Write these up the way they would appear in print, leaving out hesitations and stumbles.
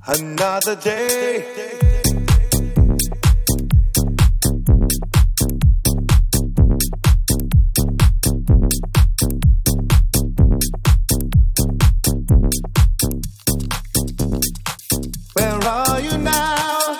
another day. Where are you now?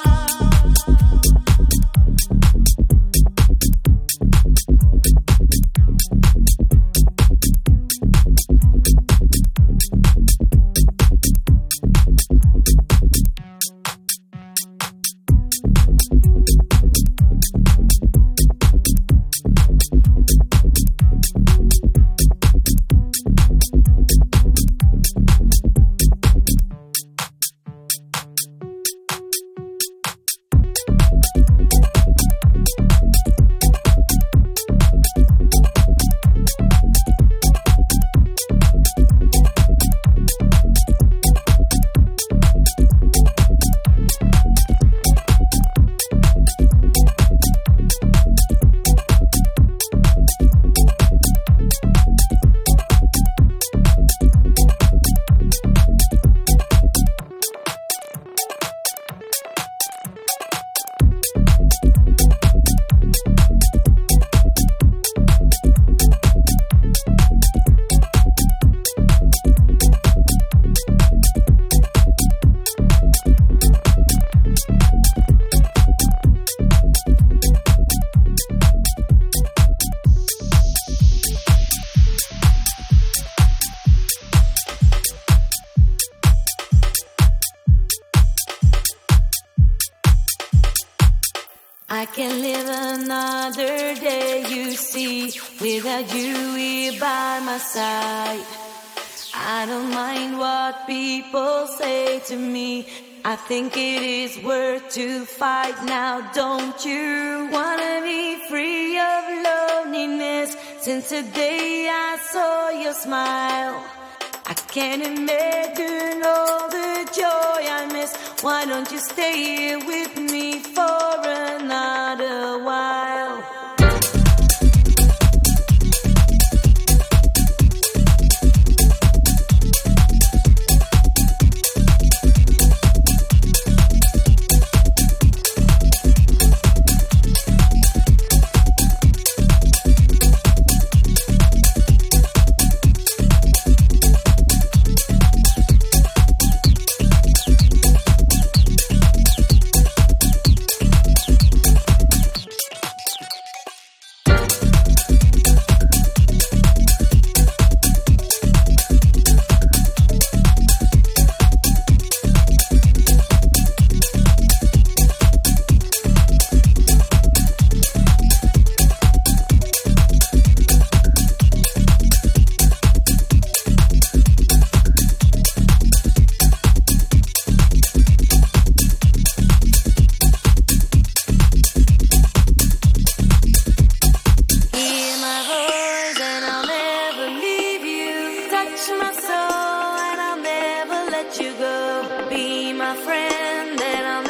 I can live another day, you see, without you here by my side. I don't mind what people say to me. I think it is worth to fight now, don't you? Wanna be free of loneliness. Since the day I saw your smile, I can't imagine all the joy I miss. Why don't you stay here with me for another while? My soul and I'll never let you go. Be my friend and I'll